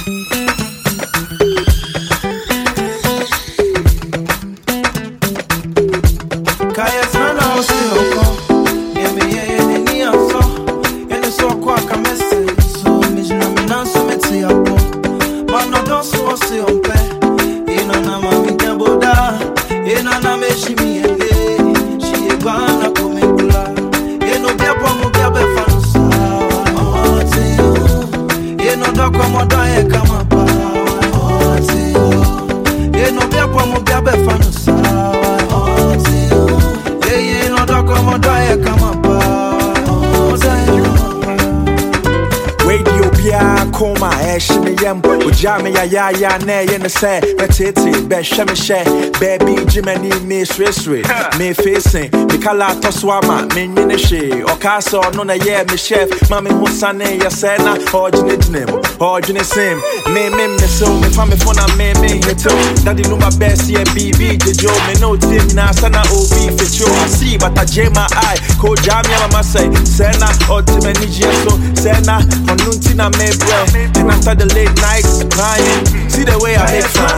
Jam ya na ye no say betete be hwe me hye baby jimani me sresre me facing me kala toswama me nyine hwe okaso no na ye me chef mama hu sane ya say na ordine sim me so me fa me phone me hito daddy no my best yeah bb jejo me no team na sana obi fecho I see but I jam my eye ko jam ya mama say na ultimate nije so say na onunti na me bre and after the late nights crying, see the way I make fun.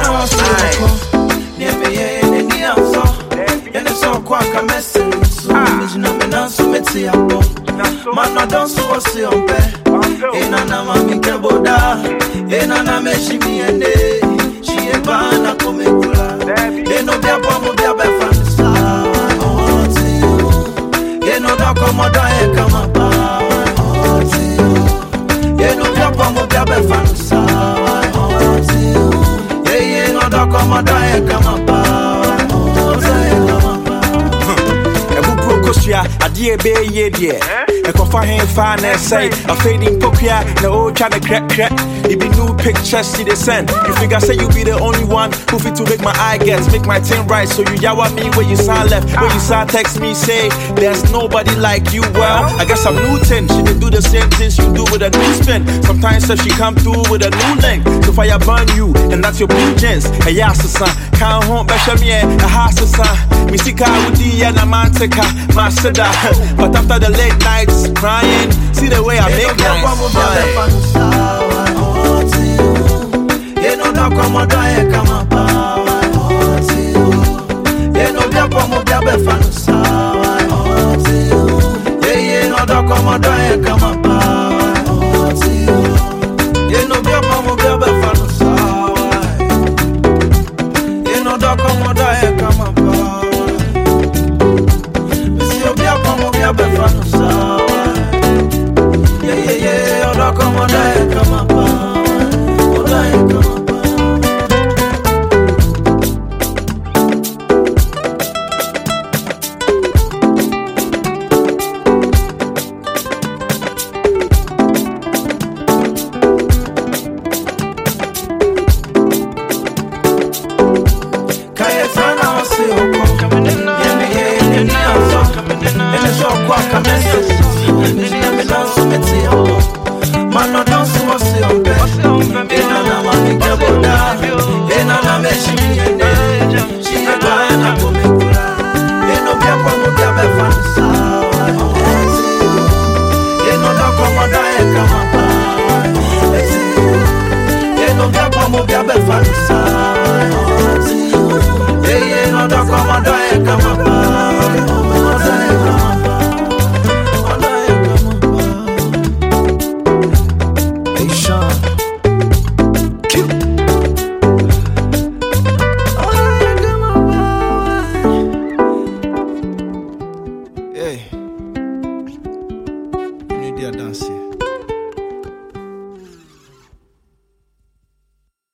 Adie be ye die e ko fa hen fa na say a fading pokua na o try to crack it be new pictures see the send you figure say you be the only one who fit to make my eye gets make my thing right so you yawa me where you sound left where you sound text me say there's nobody like you well I guess I'm Newton she did do the same things you do with a new spin sometimes so she come through with a new link so fire burn you and that's your blue jeans a yasa son can't home basha me a house son me sika wudi and a mantika my sada but after the late nights crying see the way I make nights you know that come on die come up you know that come on be fan yeah know that come on die come up you know that come on be fan you know that come on die come up Hey.